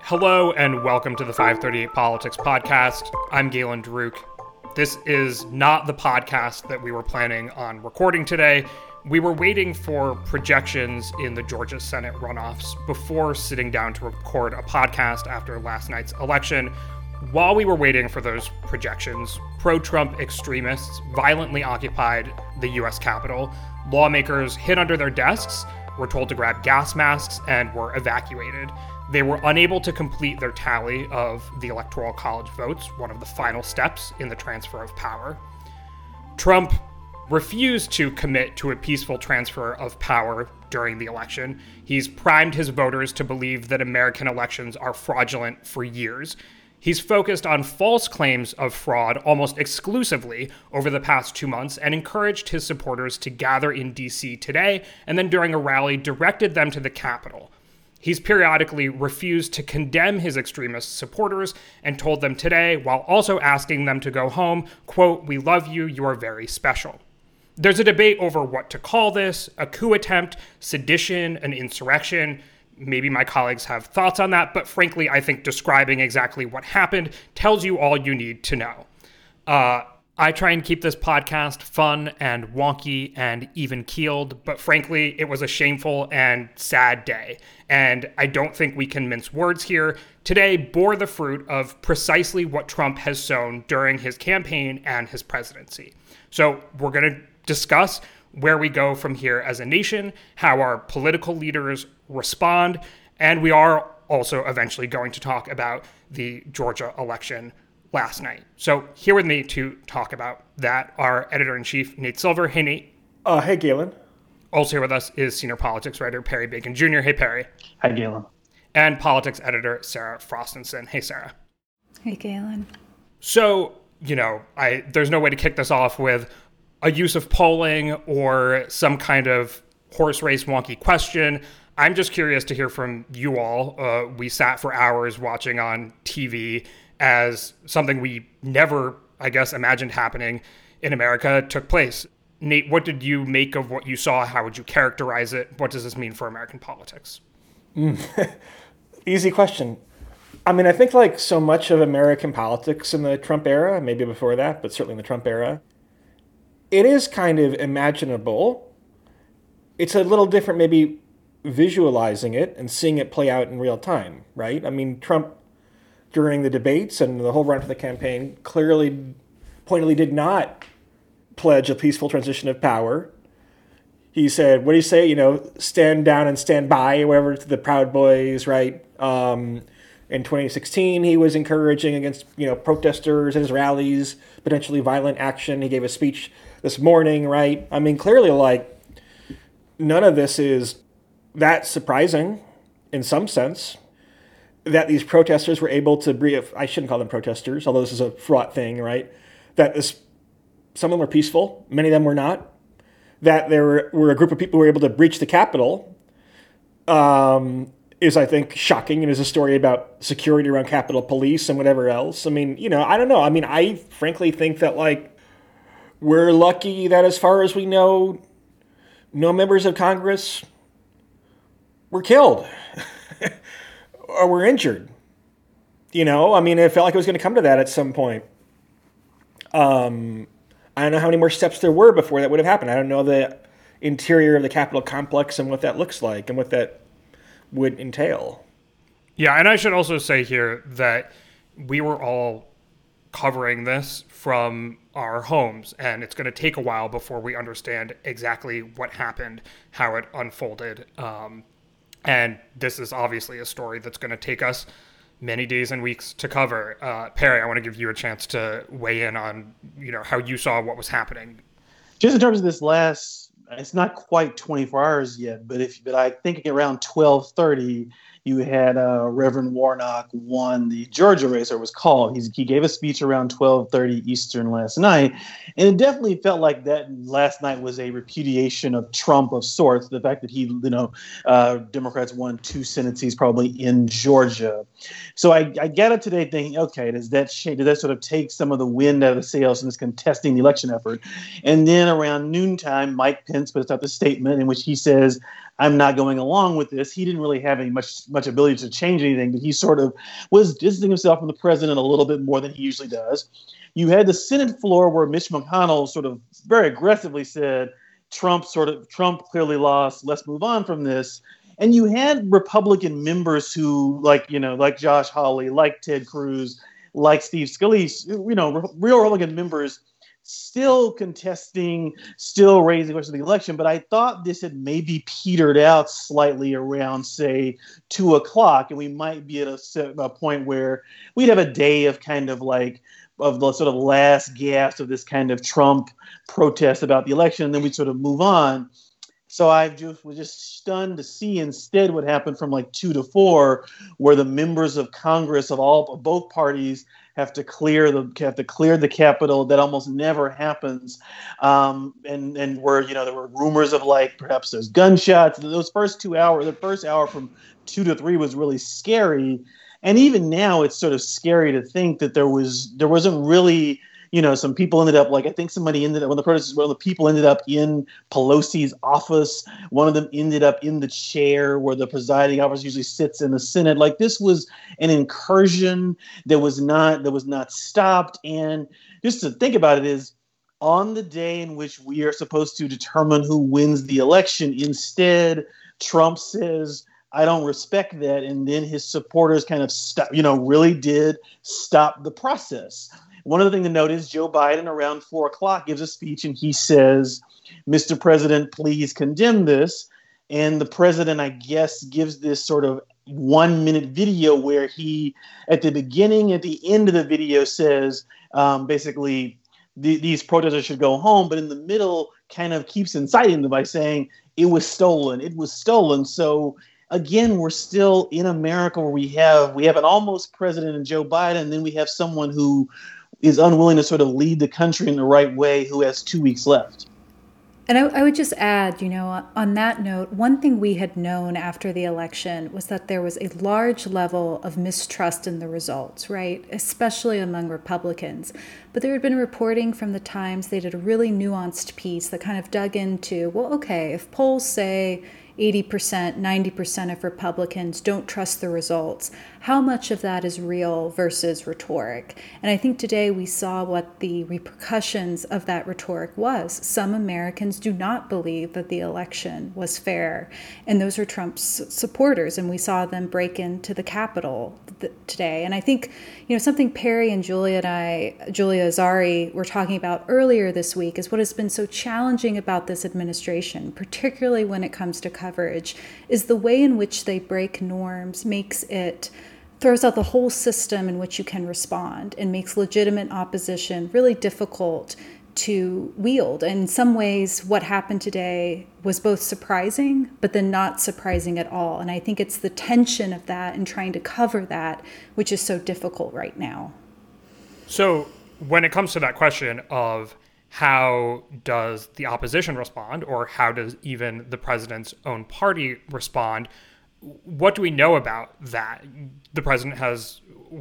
Hello and welcome to the 538 Politics Podcast. I'm Galen Druk. This is not the podcast that we were planning on recording today. We were waiting for projections in the Georgia Senate runoffs before sitting down to record a podcast after last night's election. While we were waiting for those projections, pro-Trump extremists violently occupied the U.S. Capitol. Lawmakers hid under their desks, were told to grab gas masks, and were evacuated. They were unable to complete their tally of the Electoral College votes, one of the final steps in the transfer of power. Trump refused to commit to a peaceful transfer of power during the election. He's primed his voters to believe that American elections are fraudulent for years. He's focused on false claims of fraud almost exclusively over the past 2 months and encouraged his supporters to gather in D.C. today, and then during a rally directed them to the Capitol. He's periodically refused to condemn his extremist supporters and told them today, while also asking them to go home, quote, "We love you, you are very special." There's a debate over what to call this, a coup attempt, sedition, an insurrection. Maybe my colleagues have thoughts on that, but frankly, I think describing exactly what happened tells you all you need to know. I try and keep this podcast fun and wonky and even-keeled, but frankly, it was a shameful and sad day, and I don't think we can mince words here. Today bore the fruit of precisely what Trump has sown during his campaign and his presidency. So we're going to discuss where we go from here as a nation, how our political leaders respond, and we are also eventually going to talk about the Georgia election last night. So here with me to talk about that are editor-in-chief Nate Silver. Hey, Nate. Hey, Galen. Also here with us is senior politics writer Perry Bacon Jr. Hey, Perry. Hi, Galen. And politics editor Sarah Frostenson. Hey, Sarah. Hey, Galen. So, there's no way to kick this off with a use of polling or some kind of horse race wonky question. I'm just curious to hear from you all. We sat for hours watching on TV as something we never, I guess, imagined happening in America took place. Nate, what did you make of what you saw? How would you characterize it? What does this mean for American politics? Easy question. I mean, I think like so much of American politics in the Trump era, maybe before that, but certainly in the Trump era, it is kind of imaginable. It's a little different maybe visualizing it and seeing it play out in real time, right? I mean, Trump, during the debates and the whole run for the campaign, clearly, pointedly did not pledge a peaceful transition of power. He said, what do you say? Stand down and stand by, whatever, to the Proud Boys, right? In 2016, he was encouraging against, protesters at his rallies, potentially violent action. He gave a speech this morning, right? I mean, clearly, none of this is that surprising in some sense. That these protesters were able to breathe. I shouldn't call them protesters, although this is a fraught thing, right? Some of them were peaceful, many of them were not. That there were a group of people who were able to breach the Capitol is, I think, shocking, and is a story about security around Capitol Police and whatever else. I mean, I don't know. I mean, I frankly think that, we're lucky that as far as we know, no members of Congress were killed. Or were injured. It felt like it was going to come to that at some point. I don't know how many more steps there were before that would have happened. I don't know the interior of the Capitol complex and what that looks like and what that would entail. Yeah, and I should also say here that we were all covering this from our homes, and it's going to take a while before we understand exactly what happened, how it unfolded. And this is obviously a story that's going to take us many days and weeks to cover. Perry, I want to give you a chance to weigh in on, how you saw what was happening. Just in terms of this it's not quite 24 hours yet, but I think around 12:30, you had Reverend Warnock won the Georgia race, or was called. He gave a speech around 12:30 Eastern last night, and it definitely felt like that last night was a repudiation of Trump of sorts. The fact that Democrats won 2 Senate seats probably in Georgia. So I got up today thinking, okay, does that sort of take some of the wind out of the sails in this contesting the election effort? And then around noontime, Mike Pence puts out the statement in which he says, I'm not going along with this. He didn't really have any much much ability to change anything, but he sort of was distancing himself from the president a little bit more than he usually does. You had the Senate floor where Mitch McConnell sort of very aggressively said, Trump clearly lost, let's move on from this. And you had Republican members who, like Josh Hawley, like Ted Cruz, like Steve Scalise, real Republican members still contesting, still raising questions of the election. But I thought this had maybe petered out slightly around, say, 2:00, and we might be at a point where we'd have a day of kind of like of the sort of last gasp of this kind of Trump protest about the election, and then we'd sort of move on. So was just stunned to see instead what happened from like 2 to 4, where the members of Congress of both parties have to clear the Capitol. That almost never happens, and where there were rumors of like perhaps there's gunshots. Those first 2 hours, the first hour from 2 to 3 was really scary, and even now it's sort of scary to think that there wasn't really. Some people ended up, like, I think somebody ended up, one of the people ended up in Pelosi's office. One of them ended up in the chair where the presiding officer usually sits in the Senate. Like, this was an incursion that was not stopped. And just to think about it is, on the day in which we are supposed to determine who wins the election, instead, Trump says, I don't respect that. And then his supporters kind of really did stop the process. One other thing to note is Joe Biden around 4:00 gives a speech and he says, Mr. President, please condemn this. And the president, I guess, gives this sort of 1-minute video where he, at the beginning, at the end of the video says, basically, these protesters should go home. But in the middle, kind of keeps inciting them by saying, it was stolen. It was stolen. So again, we're still in America where we have an almost president in Joe Biden, and then we have someone who is unwilling to sort of lead the country in the right way, who has 2 weeks left. And I would just add, on that note, one thing we had known after the election was that there was a large level of mistrust in the results, right? Especially among Republicans. But there had been reporting from the Times. They did a really nuanced piece that kind of dug into, well, okay, if polls say 80%, 90% of Republicans don't trust the results, how much of that is real versus rhetoric? And I think today we saw what the repercussions of that rhetoric was. Some Americans do not believe that the election was fair, and those are Trump's supporters, and we saw them break into the Capitol today. And I think, something Perry and Julia Azari were talking about earlier this week is what has been so challenging about this administration, particularly when it comes to coverage, is the way in which they break norms throws out the whole system in which you can respond and makes legitimate opposition really difficult to wield. And in some ways, what happened today was both surprising, but then not surprising at all. And I think it's the tension of that and trying to cover that, which is so difficult right now. So when it comes to that question of how does the opposition respond, or how does even the president's own party respond, what do we know about that? The president has,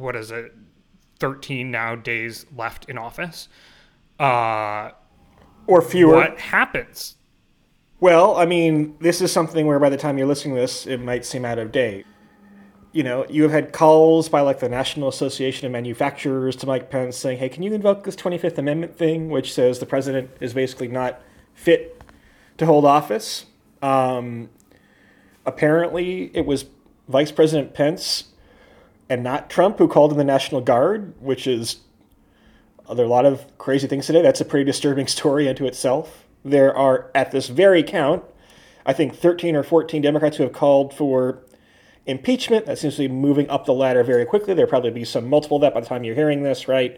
13 now days left in office? Or fewer. What happens? Well, I mean, this is something where by the time you're listening to this, it might seem out of date. You have had calls by like the National Association of Manufacturers to Mike Pence saying, hey, can you invoke this 25th Amendment thing, which says the president is basically not fit to hold office? Apparently, it was Vice President Pence and not Trump who called in the National Guard, which is, there are a lot of crazy things today. That's a pretty disturbing story unto itself. There are, at this very count, I think 13 or 14 Democrats who have called for impeachment. That seems to be moving up the ladder very quickly. There'll probably be some multiple of that by the time you're hearing this, right?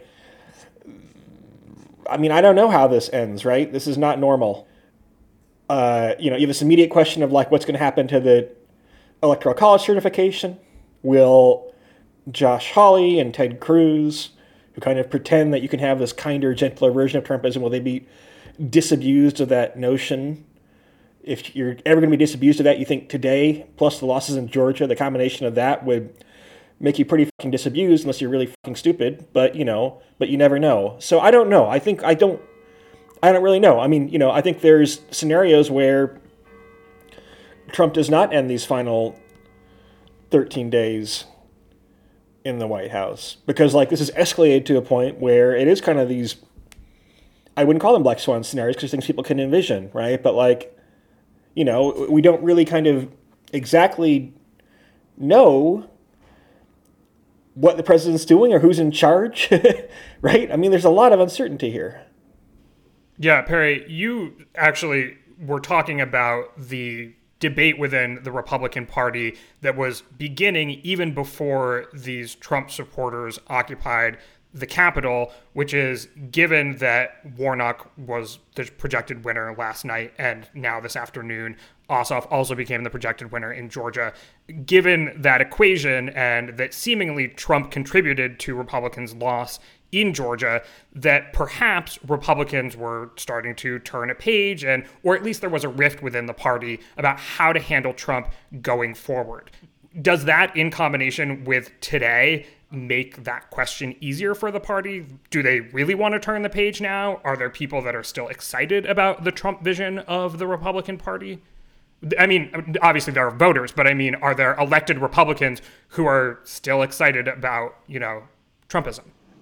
I mean, I don't know how this ends, right? This is not normal. You have this immediate question of like, what's going to happen to the Electoral College certification? Will Josh Hawley and Ted Cruz, who kind of pretend that you can have this kinder, gentler version of Trumpism, will they be disabused of that notion? If you're ever going to be disabused of that, you think today, plus the losses in Georgia, the combination of that would make you pretty fucking disabused, unless you're really fucking stupid. But you never know. So I don't know. I don't really know. I mean, I think there's scenarios where Trump does not end these final 13 days in the White House. Because, like, this has escalated to a point where it is kind of these, I wouldn't call them black swan scenarios because things people can envision, right? But, like, you know, we don't really kind of exactly know what the president's doing or who's in charge, right? I mean, there's a lot of uncertainty here. Yeah, Perry, you actually were talking about the debate within the Republican Party that was beginning even before these Trump supporters occupied the Capitol, which is, given that Warnock was the projected winner last night and now this afternoon, Ossoff also became the projected winner in Georgia. Given that equation and that seemingly Trump contributed to Republicans' loss in Georgia, that perhaps Republicans were starting to turn a page, and or at least there was a rift within the party about how to handle Trump going forward. Does that, in combination with today, make that question easier for the party? Do they really want to turn the page now? Are there people that are still excited about the Trump vision of the Republican Party? I mean, obviously there are voters, but I mean, are there elected Republicans who are still excited about, you know, Trumpism?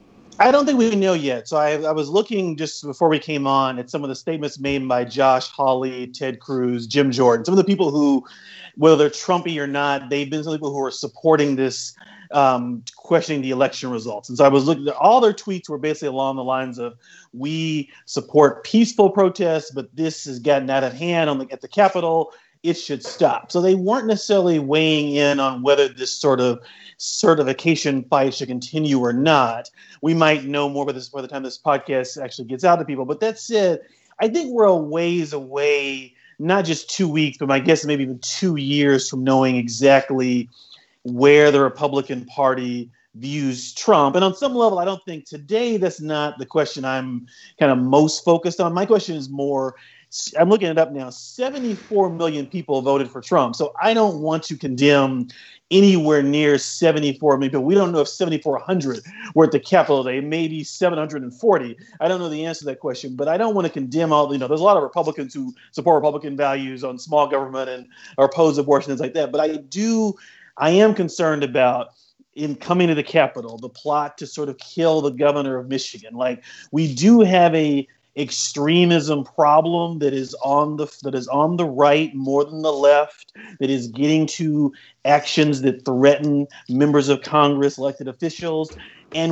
I don't think we know yet. So I was looking just before we came on at some of the statements made by Josh Hawley, Ted Cruz, Jim Jordan, some of the people who, whether they're Trumpy or not, they've been some people who are supporting this, questioning the election results. And so I was looking at all their tweets were basically along the lines of, we support peaceful protests, but this has gotten out of hand at the Capitol. It should stop. So they weren't necessarily weighing in on whether this sort of certification fight should continue or not. We might know more about this by the time this podcast actually gets out to people. But that said, I think we're a ways away, not just 2 weeks, but my guess is maybe even 2 years from knowing exactly where the Republican Party views Trump. And on some level, I don't think today that's not the question I'm kind of most focused on. My question is more, I'm looking it up now, 74 million people voted for Trump. So I don't want to condemn anywhere near 74 million people. We don't know if 7,400 were at the Capitol today, maybe 740. I don't know the answer to that question, but I don't want to condemn all, you know, there's a lot of Republicans who support Republican values on small government and are opposed to abortion, things like that. But I am concerned about, in coming to the Capitol, the plot to sort of kill the governor of Michigan. Like, we do have a extremism problem that is on the right more than the left, that is getting to actions that threaten members of Congress, elected officials. And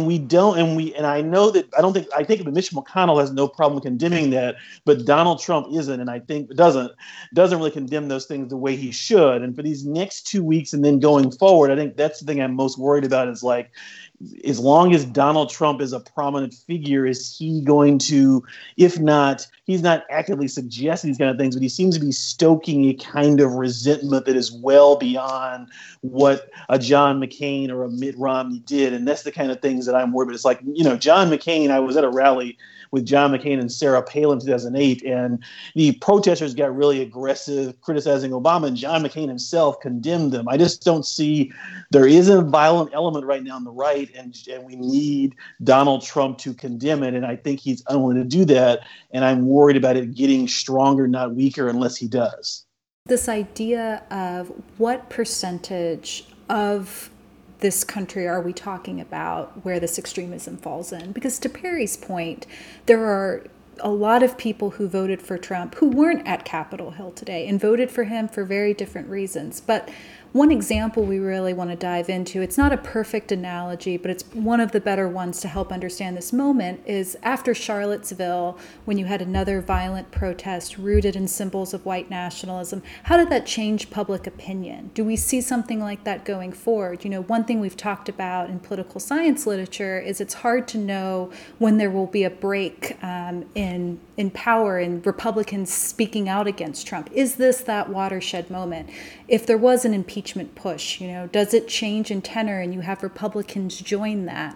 I think Mitch McConnell has no problem condemning that, but Donald Trump isn't, and I think doesn't really condemn those things the way he should. And for these next 2 weeks and then going forward, I think that's the thing I'm most worried about, is like, as long as Donald Trump is a prominent figure, is he going to, if not, he's not actively suggesting these kind of things, but he seems to be stoking a kind of resentment that is well beyond what a John McCain or a Mitt Romney did. And that's the kind of things that I'm worried about. It's like, you know, John McCain, I was at a rally with John McCain and Sarah Palin in 2008, and the protesters got really aggressive criticizing Obama, and John McCain himself condemned them. I just don't see, there is a violent element right now on the right, and we need Donald Trump to condemn it, and I think he's unwilling to do that, and I'm worried about it getting stronger, not weaker, unless he does. This idea of what percentage of this country are we talking about where this extremism falls in? Because to Perry's point, there are a lot of people who voted for Trump who weren't at Capitol Hill today and voted for him for very different reasons. But one example we really want to dive into, it's not a perfect analogy, but it's one of the better ones to help understand this moment, is after Charlottesville, when you had another violent protest rooted in symbols of white nationalism. How did that change public opinion? Do we see something like that going forward? You know, one thing we've talked about in political science literature is it's hard to know when there will be a break in power and Republicans speaking out against Trump. Is this that watershed moment? If there was an impeachment push, you know, does it change in tenor and you have Republicans join that?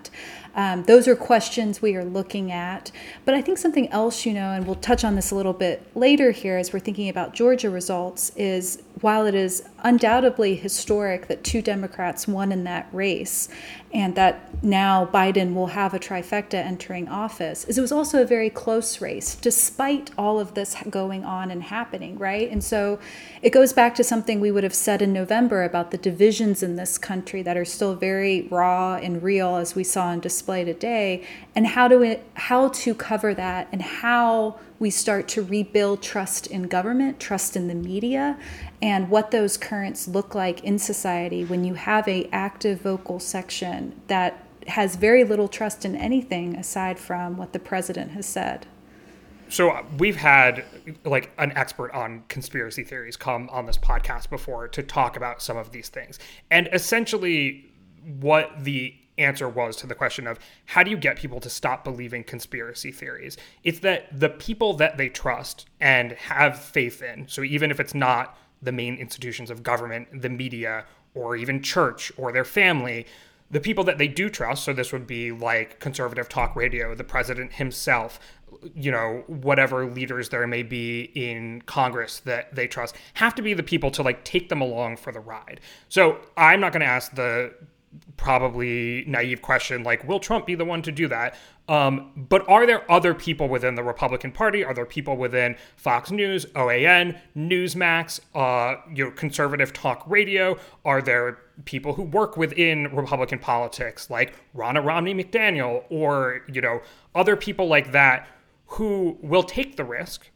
Those are questions we are looking at. But I think something else, and we'll touch on this a little bit later here as we're thinking about Georgia results, is while it is undoubtedly historic that 2 Democrats won in that race and that now Biden will have a trifecta entering office, it was also a very close race despite all of this going on and happening, right? And so it goes back to something we would have said in November about the divisions in this country that are still very raw and real, as we saw on display today, and how to cover that, and how we start to rebuild trust in government, trust in the media, and what those currents look like in society when you have a active vocal section that has very little trust in anything aside from what the president has said. So we've had like an expert on conspiracy theories come on this podcast before to talk about some of these things. And essentially what the answer was to the question of how do you get people to stop believing conspiracy theories? It's that the people that they trust and have faith in, so even if it's not the main institutions of government, the media, or even church or their family, the people that they do trust, so this would be like conservative talk radio, the president himself, whatever leaders there may be in Congress that they trust, have to be the people to like take them along for the ride. So I'm not going to ask the probably naive question like, will Trump be the one to do that? But are there other people within the Republican Party? Are there people within Fox News, OAN, Newsmax, conservative talk radio? Are there people who work within Republican politics like Ronna Romney McDaniel or, other people like that who will take the risk,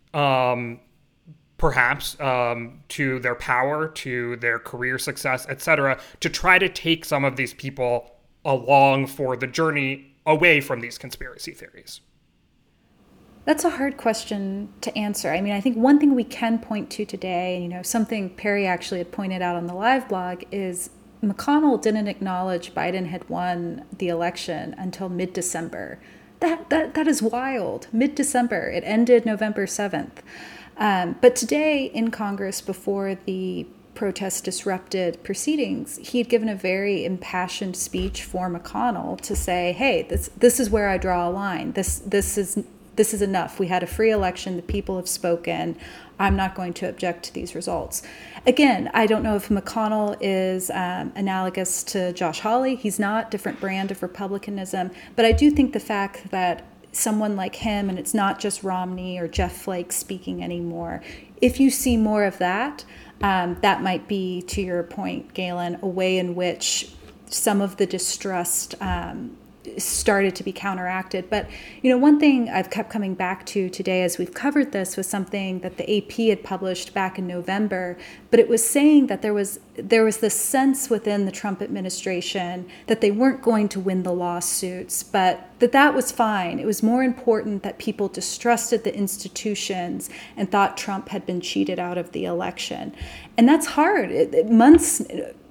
perhaps to their power, to their career success, etc., to try to take some of these people along for the journey away from these conspiracy theories? That's a hard question to answer. I mean, I think one thing we can point to today, something Perry actually had pointed out on the live blog, is McConnell didn't acknowledge Biden had won the election until mid-December. That is wild. Mid-December. It ended November 7th. But today in Congress, before the protest disrupted proceedings, he had given a very impassioned speech for McConnell to say, hey, this is where I draw a line. This is enough. We had a free election. The people have spoken. I'm not going to object to these results. Again, I don't know if McConnell is analogous to Josh Hawley. He's not, different brand of republicanism. But I do think the fact that someone like him, and it's not just Romney or Jeff Flake speaking anymore, if you see more of that, that might be, to your point, Galen, a way in which some of the distrust started to be counteracted. But, one thing I've kept coming back to today as we've covered this was something that the AP had published back in November, but it was saying that there was this sense within the Trump administration that they weren't going to win the lawsuits, but that was fine. It was more important that people distrusted the institutions and thought Trump had been cheated out of the election. And that's hard. Months...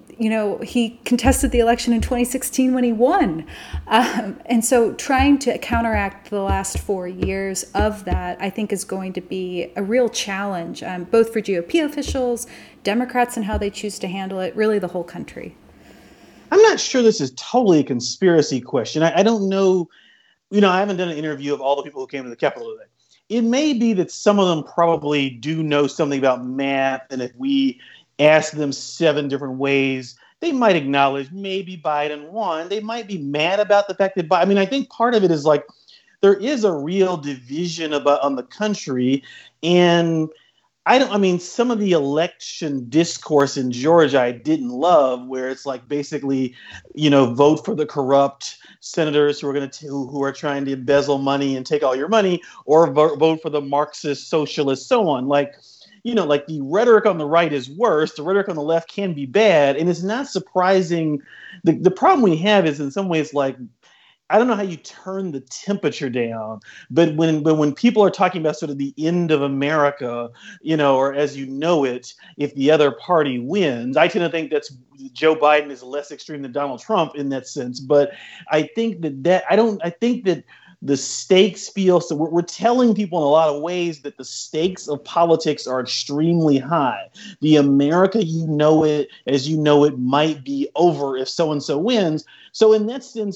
he contested the election in 2016 when he won. And so trying to counteract the last 4 years of that, I think, is going to be a real challenge, both for GOP officials, Democrats and how they choose to handle it, really the whole country. I'm not sure this is totally a conspiracy question. I don't know. I haven't done an interview of all the people who came to the Capitol today. It may be that some of them probably do know something about math, and if we ask them 7 different ways, they might acknowledge maybe Biden won. They might be mad about the fact that Biden, I think part of it is like there is a real division on the country. And some of the election discourse in Georgia I didn't love, where it's like basically, vote for the corrupt senators who are trying to embezzle money and take all your money, or vote for the Marxist, socialist, so on. Like the rhetoric on the right is worse. The rhetoric on the left can be bad. And it's not surprising. The problem we have is in some ways, like, I don't know how you turn the temperature down, but when people are talking about sort of the end of America, or as you know it, if the other party wins, I tend to think that's Joe Biden is less extreme than Donald Trump in that sense. But I think I think that the stakes feel, so we're telling people in a lot of ways that the stakes of politics are extremely high. The America as you know it might be over if so-and-so wins. So in that sense,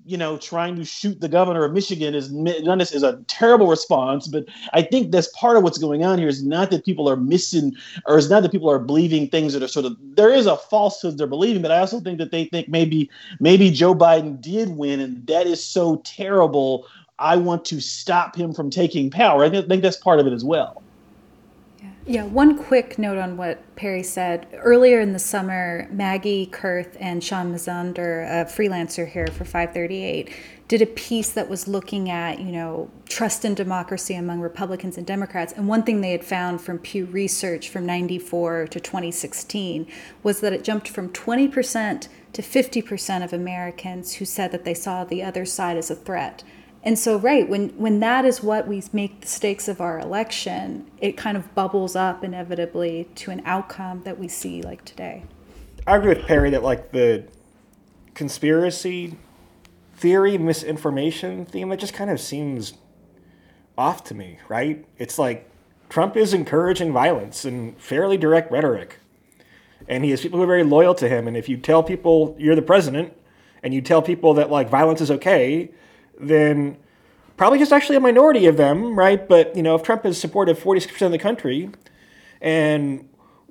trying to shoot the governor of Michigan is a terrible response. But I think that's part of what's going on here is not that people are missing, or it's not that people are believing things that are sort of, there is a falsehood they're believing, but I also think that they think maybe Joe Biden did win, and that is so terrible. I want to stop him from taking power. I think that's part of it as well. Yeah, one quick note on what Perry said. Earlier in the summer, Maggie Kurth and Sean Mazander, a freelancer here for 538, did a piece that was looking at, trust in democracy among Republicans and Democrats. And one thing they had found from Pew Research from 94 to 2016 was that it jumped from 20% to 50% of Americans who said that they saw the other side as a threat. And so, right, when that is what we make the stakes of our election, it kind of bubbles up inevitably to an outcome that we see like today. I agree with Perry that like the conspiracy theory, misinformation theme, it just kind of seems off to me, right? It's like Trump is encouraging violence and fairly direct rhetoric. And he has people who are very loyal to him. And if you tell people you're the president and you tell people that like violence is okay, then probably just actually a minority of them, right? But, if Trump has supported 46% of the country and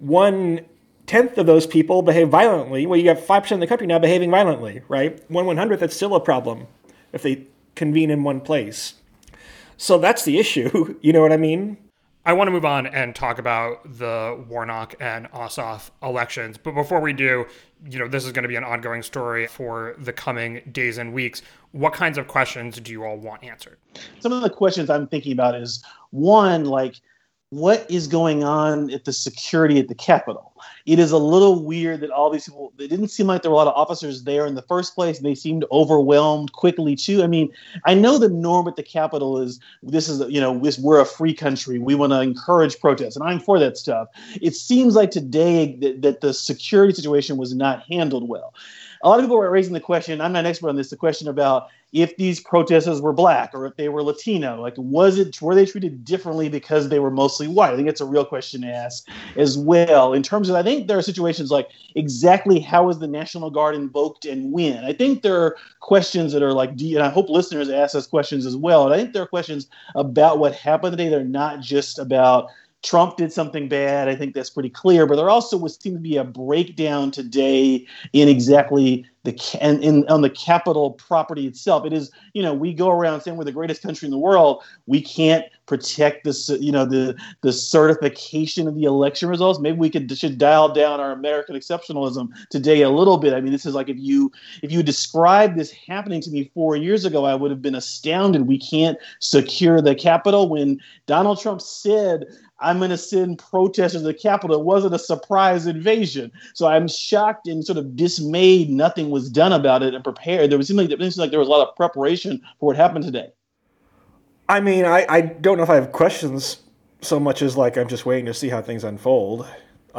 1/10 of those people behave violently, well, you got 5% of the country now behaving violently, right? 1/100th, that's still a problem if they convene in one place. So that's the issue, you know what I mean? I want to move on and talk about the Warnock and Ossoff elections. But before we do, this is going to be an ongoing story for the coming days and weeks. What kinds of questions do you all want answered? Some of the questions I'm thinking about is, one, like, what is going on at the security at the Capitol? It is a little weird that all these people, it didn't seem like there were a lot of officers there in the first place. They seemed overwhelmed quickly too. I mean, I know the norm at the Capitol is, we're a free country. We want to encourage protests, and I'm for that stuff. It seems like today that the security situation was not handled well. A lot of people were raising the question, I'm not an expert on this, the question about if these protesters were black or if they were Latino, like were they treated differently because they were mostly white? I think it's a real question to ask as well. In terms of, I think there are situations like exactly how is the National Guard invoked and when? I think there are questions that are like, and I hope listeners ask us questions as well. And I think there are questions about what happened today. They're not just about Trump did something bad. I think that's pretty clear. But there also would seem to be a breakdown today in exactly on the Capitol property itself. It is, we go around saying we're the greatest country in the world. We can't protect the certification of the election results. Maybe we should dial down our American exceptionalism today a little bit. I mean, this is like if you described this happening to me 4 years ago, I would have been astounded. We can't secure the Capitol. When Donald Trump said, I'm going to send protesters to the Capitol, it wasn't a surprise invasion. So I'm shocked and sort of dismayed nothing was done about it and prepared. It seemed like there was a lot of preparation for what happened today. I mean, I don't know if I have questions so much as like I'm just waiting to see how things unfold.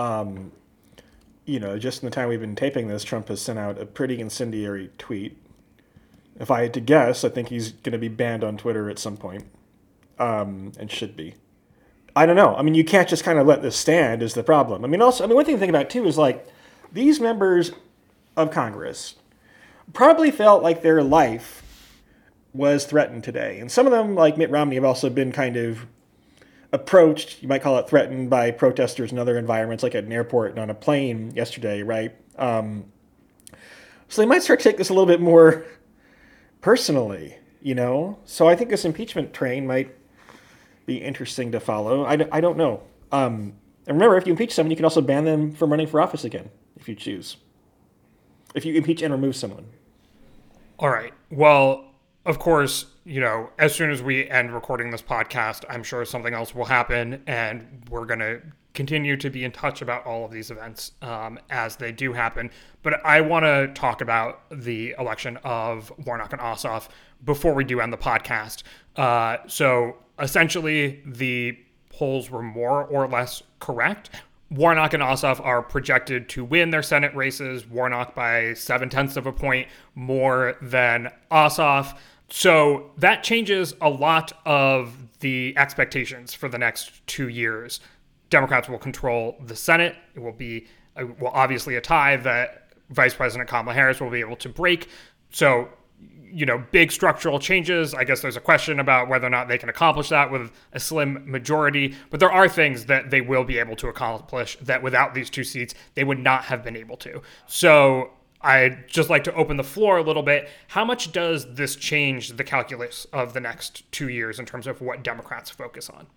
Just in the time we've been taping this, Trump has sent out a pretty incendiary tweet. If I had to guess, I think he's going to be banned on Twitter at some point, and should be. I don't know. I mean, you can't just kind of let this stand is the problem. I mean, one thing to think about too is like these members of Congress probably felt like their life was threatened today. And some of them, like Mitt Romney, have also been kind of approached, you might call it threatened, by protesters in other environments, like at an airport and on a plane yesterday, right? So they might start to take this a little bit more personally, So I think this impeachment train might be interesting to follow. I don't know. And remember, if you impeach someone, you can also ban them from running for office again, if you choose. If you impeach and remove someone. All right. Well, of course, as soon as we end recording this podcast, I'm sure something else will happen, and we're going to continue to be in touch about all of these events as they do happen. But I want to talk about the election of Warnock and Ossoff before we do end the podcast. So essentially, the polls were more or less correct. Warnock and Ossoff are projected to win their Senate races, Warnock by 0.7 of a point more than Ossoff. So that changes a lot of the expectations for the next 2 years. Democrats will control the Senate. It will be, obviously, a tie that Vice President Kamala Harris will be able to break. So big structural changes. I guess there's a question about whether or not they can accomplish that with a slim majority, but there are things that they will be able to accomplish that without these 2 seats, they would not have been able to. So I'd just like to open the floor a little bit. How much does this change the calculus of the next 2 years in terms of what Democrats focus on?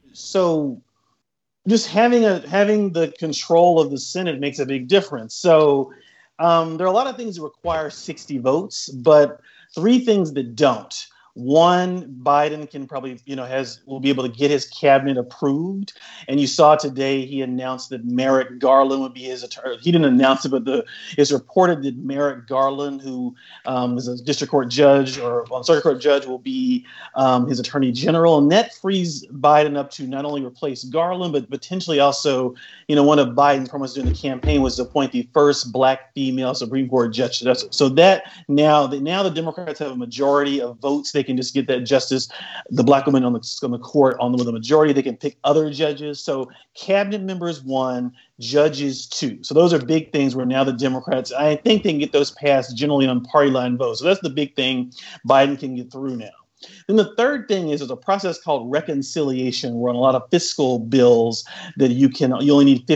So just having the control of the Senate makes a big difference. So there are a lot of things that require 60 votes, but 3 things that don't. One, Biden can probably, will be able to get his cabinet approved. And you saw today he announced that Merrick Garland would be his attorney. He didn't announce it, but it's reported that Merrick Garland, who is a district court judge or circuit court judge, will be his attorney general. And that frees Biden up to not only replace Garland, but potentially also, one of Biden's promises during the campaign was to appoint the first Black female Supreme Court judge. So that now the Democrats have a majority of votes. They can just get that justice, the Black woman on the court with a majority. They can pick other judges. So cabinet members 1, judges 2. So those are big things where now the Democrats, I think they can get those passed generally on party line votes. So that's the big thing Biden can get through now. Then the third thing is there's a process called reconciliation, where on a lot of fiscal bills that you only need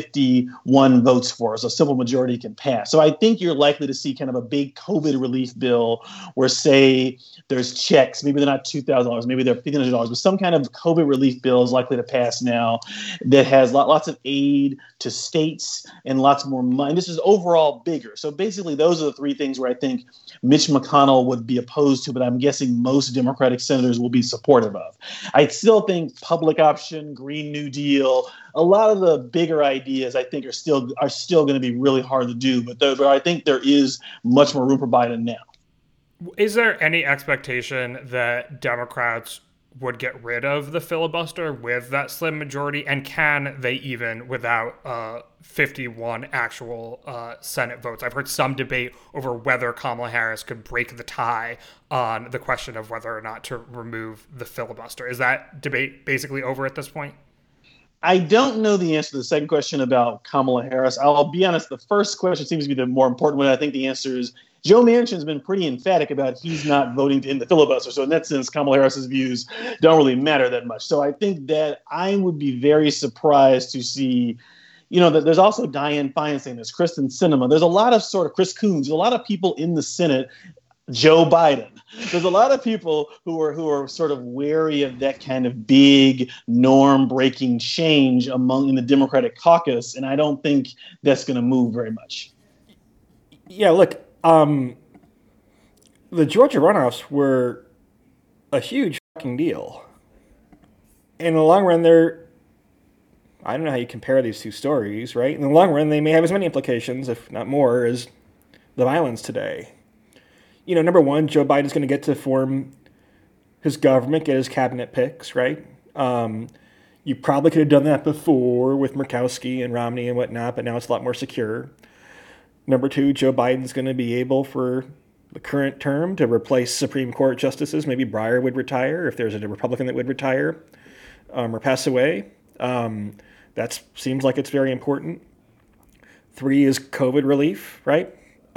51 votes for, so a simple majority can pass. So I think you're likely to see kind of a big COVID relief bill where, say, there's checks, maybe they're not $2,000, maybe they're $1,500, but some kind of COVID relief bill is likely to pass now that has lots of aid to states and lots more money. This is overall bigger. So basically, those are the 3 things where I think Mitch McConnell would be opposed to, but I'm guessing most Democratic senators will be supportive of. I still think public option, Green New Deal, a lot of the bigger ideas I think are still going to be really hard to do, but I think there is much more room for Biden now. Is there any expectation that Democrats would get rid of the filibuster with that slim majority? And can they even without 51 actual Senate votes? I've heard some debate over whether Kamala Harris could break the tie on the question of whether or not to remove the filibuster. Is that debate basically over at this point? I don't know the answer to the second question about Kamala Harris. I'll be honest, the first question seems to be the more important one. I think the answer is Joe Manchin's been pretty emphatic about he's not voting to end the filibuster. So in that sense, Kamala Harris's views don't really matter that much. So I think that I would be very surprised to see, that there's also Dianne Feinstein, there's Kristen Sinema, there's a lot of sort of Chris Coons, there's a lot of people in the Senate, Joe Biden. There's a lot of people who are sort of wary of that kind of big norm-breaking change in the Democratic caucus, and I don't think that's going to move very much. Yeah, look, the Georgia runoffs were a huge fucking deal. In the long run, I don't know how you compare these 2 stories, right? In the long run, they may have as many implications, if not more, as the violence today. Number 1, Joe Biden's going to get to form his government, get his cabinet picks, right? You probably could have done that before with Murkowski and Romney and whatnot, but now it's a lot more secure. Number 2, Joe Biden's going to be able for the current term to replace Supreme Court justices. Maybe Breyer would retire if there's a Republican that would retire or pass away. That seems like it's very important. 3 is COVID relief, right?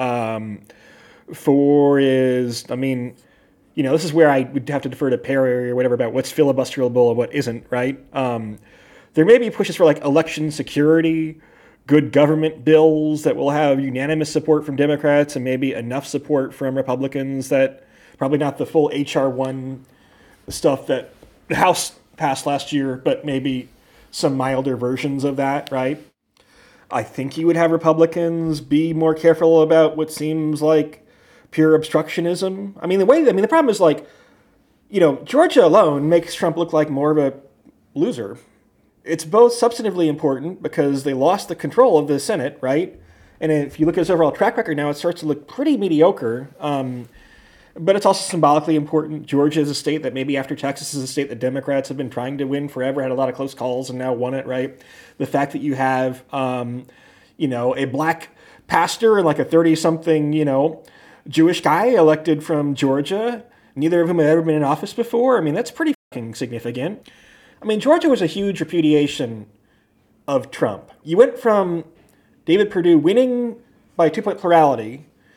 4 is, this is where I would have to defer to Perry or whatever about what's filibusterable and what isn't, right? There may be pushes for election security, good government bills that will have unanimous support from Democrats and maybe enough support from Republicans that probably not the full H.R. 1 stuff that the House passed last year, but maybe some milder versions of that, right? I think you would have Republicans be more careful about what seems like pure obstructionism. The problem is Georgia alone makes Trump look like more of a loser. It's both substantively important because they lost the control of the Senate, right? And if you look at his overall track record now, it starts to look pretty mediocre. But it's also symbolically important. Georgia is a state that maybe after Texas is a state that Democrats have been trying to win forever, had a lot of close calls and now won it, right? The fact that you have, a black pastor and a 30-something, Jewish guy elected from Georgia, neither of whom had ever been in office before. That's pretty fucking significant. Georgia was a huge repudiation of Trump. You went from David Perdue winning by 2-point plurality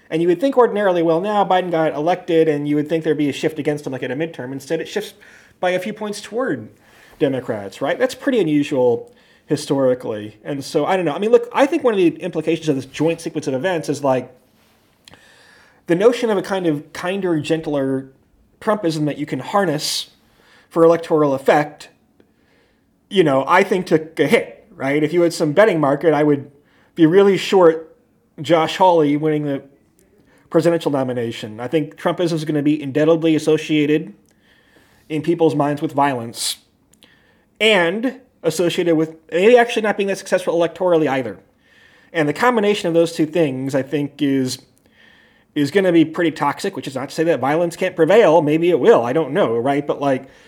And you would think ordinarily, well, now Biden got elected, and you would think there'd be a shift against him like at a midterm. Instead, it shifts by a few points toward Democrats, right? That's pretty unusual historically. And so, I don't know. I mean, look, I think one of the implications of this joint sequence of events is like the notion of a kind of kinder, gentler Trumpism that you can harness for electoral effect, I think took a hit, right? If you had some betting market, I would be really short Josh Hawley winning the presidential nomination. I think Trumpism is going to be indelibly associated in people's minds with violence and associated with maybe actually not being that successful electorally either. And the combination of those two things, I think, is going to be pretty toxic, which is not to say that violence can't prevail. Maybe it will. I don't know, right? But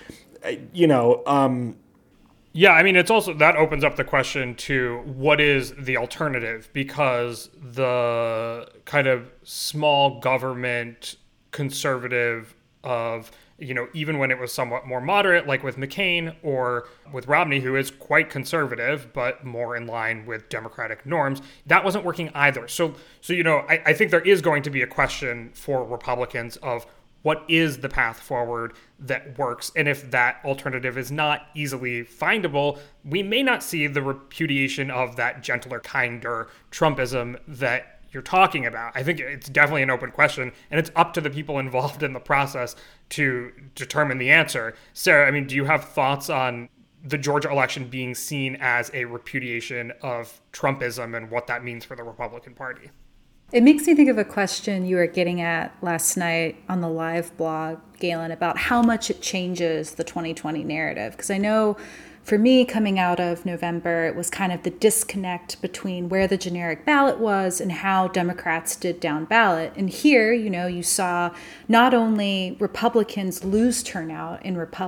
yeah, I mean, it's also, that opens up the question to what is the alternative, because the kind of small government conservative of, even when it was somewhat more moderate, like with McCain or with Romney, who is quite conservative, but more in line with Democratic norms, that wasn't working either. So I think there is going to be a question for Republicans of what is the path forward that works. And if that alternative is not easily findable, we may not see the repudiation of that gentler, kinder Trumpism that you're talking about. I think it's definitely an open question, and it's up to the people involved in the process to determine the answer. Sarah, I mean, do you have thoughts on the Georgia election being seen as a repudiation of Trumpism and what that means for the Republican Party? It makes me think of a question you were getting at last night on the live blog, Galen, about how much it changes the 2020 narrative. Because I know for me, coming out of November, it was kind of the disconnect between where the generic ballot was and how Democrats did down ballot. And here, you saw not only Republicans lose turnout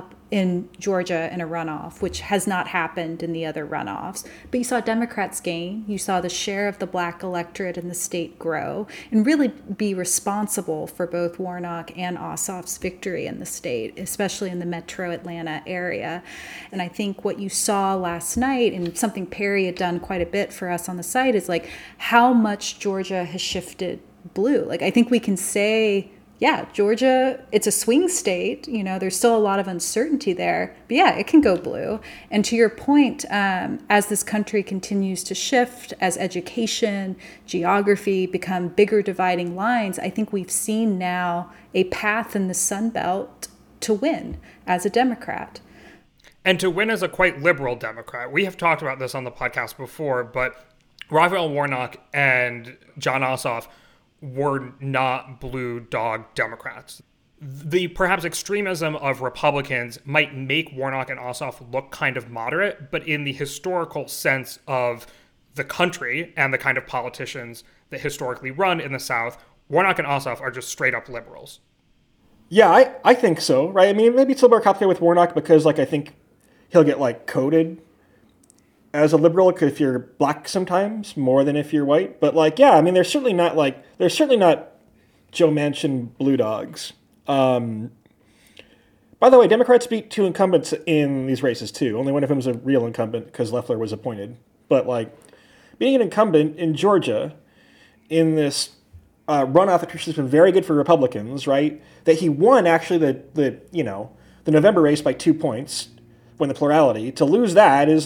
in Georgia in a runoff, which has not happened in the other runoffs, but you saw Democrats gain. You saw the share of the black electorate in the state grow and really be responsible for both Warnock and Ossoff's victory in the state, especially in the metro Atlanta area. And I think what you saw last night, and something Perry had done quite a bit for us on the site, is like how much Georgia has shifted blue. Like, I think we can say, yeah, Georgia, it's a swing state. There's still a lot of uncertainty there. But yeah, it can go blue. And to your point, as this country continues to shift, as education, geography become bigger dividing lines, I think we've seen now a path in the Sun Belt to win as a Democrat. And to win as a quite liberal Democrat. We have talked about this on the podcast before, but Raphael Warnock and Jon Ossoff were not blue dog Democrats. The perhaps extremism of Republicans might make Warnock and Ossoff look kind of moderate, but in the historical sense of the country and the kind of politicians that historically run in the South, Warnock and Ossoff are just straight up liberals. Yeah, I think so, right? I mean, maybe it's a little more complicated with Warnock because, I think he'll get, coded as a liberal if you're black sometimes more than if you're white. But they're certainly not Joe Manchin blue dogs. By the way, Democrats beat two incumbents in these races too. Only one of them was a real incumbent because Loeffler was appointed. But being an incumbent in Georgia in this runoff that has been very good for Republicans, right? That he won actually the November race by 2 points, won the plurality. To lose that is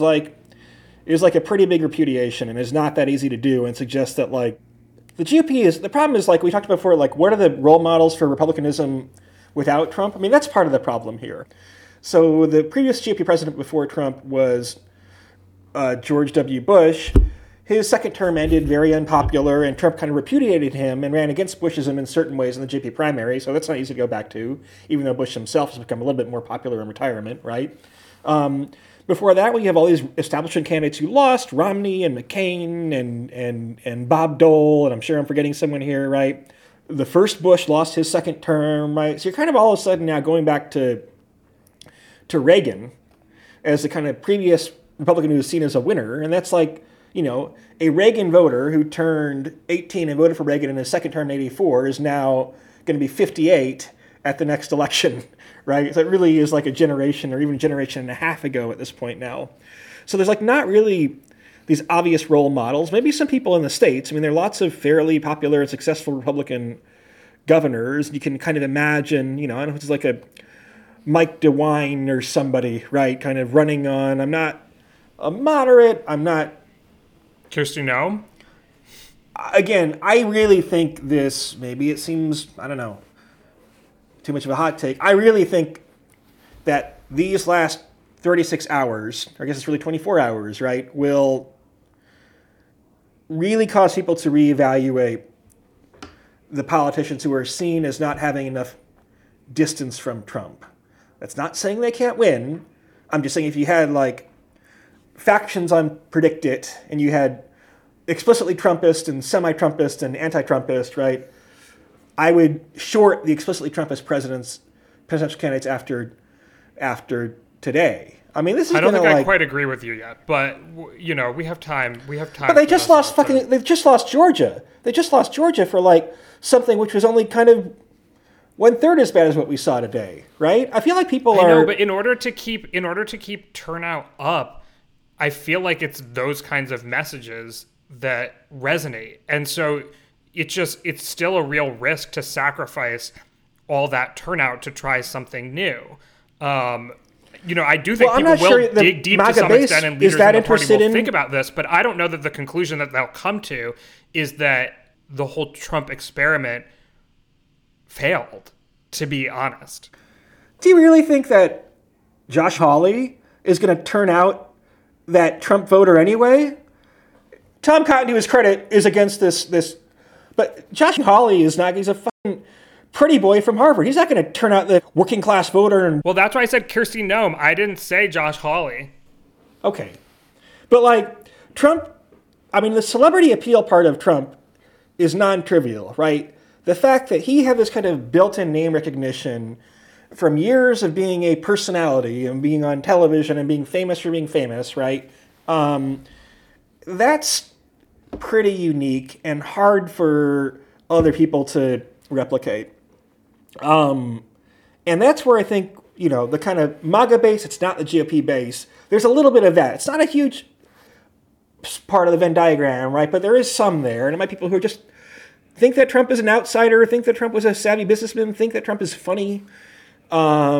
a pretty big repudiation and is not that easy to do, and suggests that the GOP is, the problem is we talked about before, what are the role models for Republicanism without Trump? I mean, that's part of the problem here. So the previous GOP president before Trump was George W. Bush. His second term ended very unpopular, and Trump kind of repudiated him and ran against Bushism in certain ways in the GOP primary, so that's not easy to go back to, even though Bush himself has become a little bit more popular in retirement, right? Before that, we have all these establishment candidates who lost, Romney and McCain and Bob Dole, and I'm sure I'm forgetting someone here, right? The first Bush lost his second term, right? So you're kind of all of a sudden now going back to Reagan as the kind of previous Republican who was seen as a winner, and that's a Reagan voter who turned 18 and voted for Reagan in his second term in 84 is now going to be 58 at the next election, right? So it really is a generation or even a generation and a half ago at this point now. So there's not really these obvious role models. Maybe some people in the States. I mean, there are lots of fairly popular and successful Republican governors. You can kind of imagine, I don't know if it's like a Mike DeWine or somebody, right? Kind of running on, I'm not a moderate, I'm not... Kristi Noem? Again, I really think this, maybe it seems, I don't know, too much of a hot take. I really think that these last 36 hours, or I guess it's really 24 hours, right, will really cause people to reevaluate the politicians who are seen as not having enough distance from Trump. That's not saying they can't win. I'm just saying if you had like factions on PredictIt and you had explicitly Trumpist and semi-Trumpist and anti-Trumpist, right? I would short the explicitly Trumpist presidential candidates after today. I mean, this is. I don't think I quite agree with you yet, but we have time. But they just lost They just lost Georgia. They just lost Georgia for like something which was only kind of 1/3 as bad as what we saw today, right? I feel like people are. I know, but in order to keep turnout up, I feel like it's those kinds of messages that resonate, and so it's still a real risk to sacrifice all that turnout to try something new. I do think people will dig deep to some extent, and leaders in the party will think about this, but I don't know that the conclusion that they'll come to is that the whole Trump experiment failed, to be honest. Do you really think that Josh Hawley is going to turn out that Trump voter anyway? Tom Cotton, to his credit, is against this, but Josh Hawley is not. He's a fucking pretty boy from Harvard. He's not going to turn out the working class voter. Well, that's why I said Kristi Noem. I didn't say Josh Hawley. Okay. But like Trump, I mean, the celebrity appeal part of Trump is non-trivial, right? The fact that he had this kind of built-in name recognition from years of being a personality and being on television and being famous for being famous, right? That's pretty unique and hard for other people to replicate. And that's where I think, the kind of MAGA base, it's not the GOP base. There's a little bit of that. It's not a huge part of the Venn diagram, right? But there is some there. And it might be people who just think that Trump is an outsider, think that Trump was a savvy businessman, think that Trump is funny. I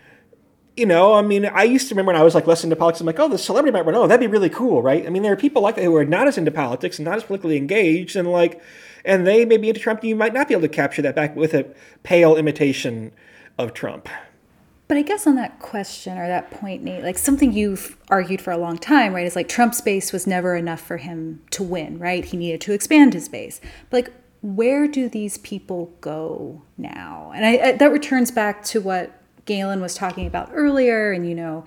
mean, I used to remember when I was like less into politics, I'm like, oh, the celebrity might run. Oh, that'd be really cool, right? I mean, there are people like that who are not as into politics and not as politically engaged, and they may be into Trump. You might not be able to capture that back with a pale imitation of Trump. But I guess on that question or that point, Nate, like something you've argued for a long time, right, is like Trump's base was never enough for him to win, right? He needed to expand his base. But like, where do these people go now? And I that returns back to what Galen was talking about earlier, and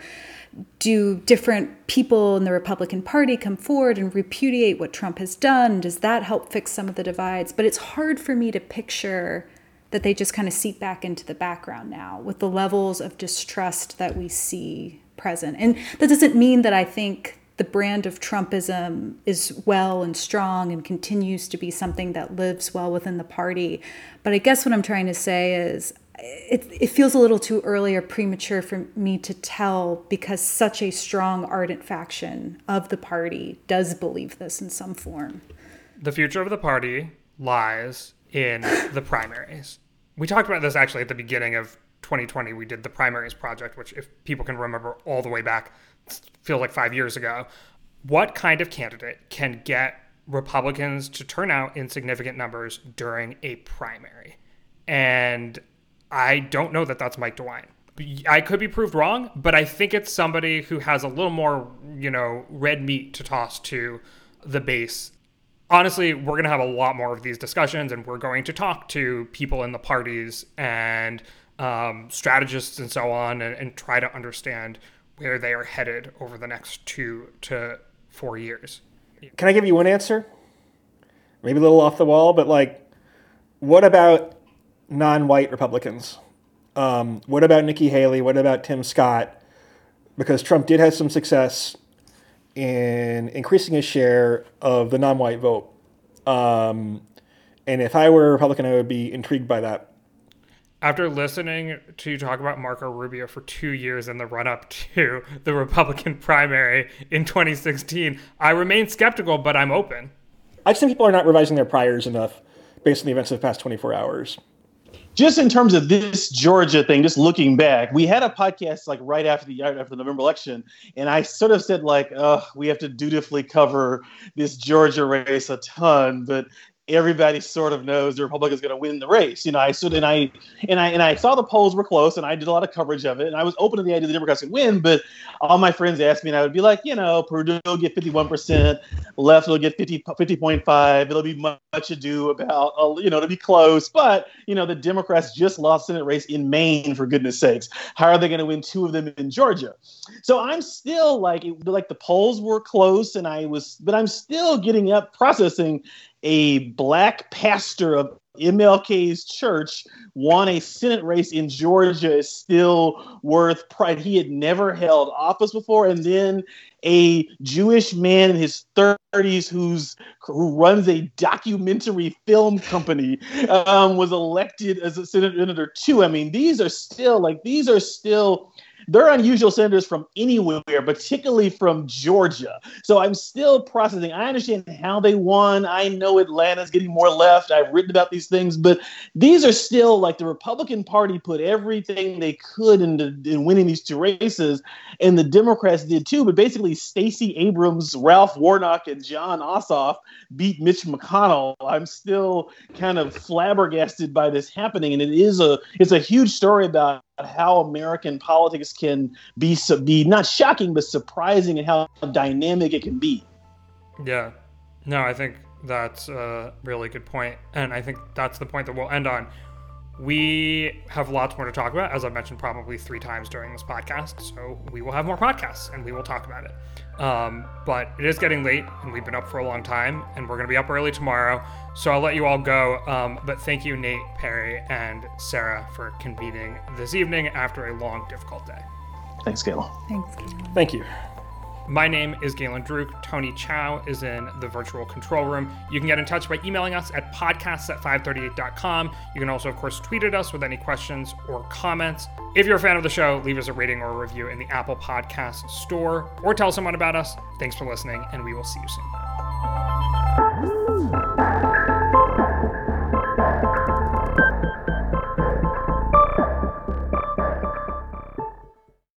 do different people in the Republican Party come forward and repudiate what Trump has done? Does that help fix some of the divides? But it's hard for me to picture that they just kind of seep back into the background now with the levels of distrust that we see present. And that doesn't mean that I think the brand of Trumpism is well and strong and continues to be something that lives well within the party. But I guess what I'm trying to say is it feels a little too early or premature for me to tell, because such a strong, ardent faction of the party does believe this in some form. The future of the party lies in the primaries. We talked about this actually at the beginning of 2020. We did the primaries project, which if people can remember all the way back, feels like 5 years ago. What kind of candidate can get Republicans to turn out in significant numbers during a primary? And I don't know that that's Mike DeWine. I could be proved wrong, but I think it's somebody who has a little more, red meat to toss to the base. Honestly, we're going to have a lot more of these discussions, and we're going to talk to people in the parties and strategists and so on, and try to understand where they are headed over the next 2 to 4 years. Can I give you one answer? Maybe a little off the wall, but what about non-white Republicans? What about Nikki Haley? What about Tim Scott? Because Trump did have some success in increasing his share of the non-white vote. And if I were a Republican, I would be intrigued by that. After listening to you talk about Marco Rubio for 2 years in the run-up to the Republican primary in 2016, I remain skeptical, but I'm open. I just think people are not revising their priors enough based on the events of the past 24 hours. Just in terms of this Georgia thing, just looking back, we had a podcast like right after the November election, and I sort of said like, we have to dutifully cover this Georgia race a ton, but everybody sort of knows the Republican's going to win the race. You know, I saw the polls were close, and I did a lot of coverage of it, and I was open to the idea the Democrats could win. But all my friends asked me, and I would be like, you know, Purdue will get 51%, left will get 50.5. It'll be much ado about, it'll be close. But the Democrats just lost Senate race in Maine, for goodness sakes. How are they going to win 2 of them in Georgia? So I'm still like the polls were close, but I'm still getting up processing. A black pastor of MLK's church won a Senate race in Georgia is still worth pride. He had never held office before. And then a Jewish man in his 30s who runs a documentary film company was elected as a senator too. I mean, these are still they're unusual senators from anywhere, particularly from Georgia. So I'm still processing. I understand how they won. I know Atlanta's getting more left. I've written about these things, but these are still like the Republican Party put everything they could in winning these 2 races, and the Democrats did too. But basically, Stacey Abrams, Ralph Warnock, and John Ossoff beat Mitch McConnell. I'm still kind of flabbergasted by this happening, and it's a huge story about how American politics can be not shocking, but surprising, and how dynamic it can be. Yeah. No, I think that's a really good point. And I think that's the point that we'll end on. We have lots more to talk about, as I've mentioned probably 3 times during this podcast. So we will have more podcasts and we will talk about it. But it is getting late and we've been up for a long time and we're going to be up early tomorrow. So I'll let you all go. But thank you, Nate, Perry, and Sarah for convening this evening after a long, difficult day. Thanks, Galen. Thanks, Galen. Thank you. My name is Galen Druk. Tony Chow is in the virtual control room. You can get in touch by emailing us at podcasts@538.com. You can also, of course, tweet at us with any questions or comments. If you're a fan of the show, leave us a rating or a review in the Apple Podcast store or tell someone about us. Thanks for listening, and we will see you soon.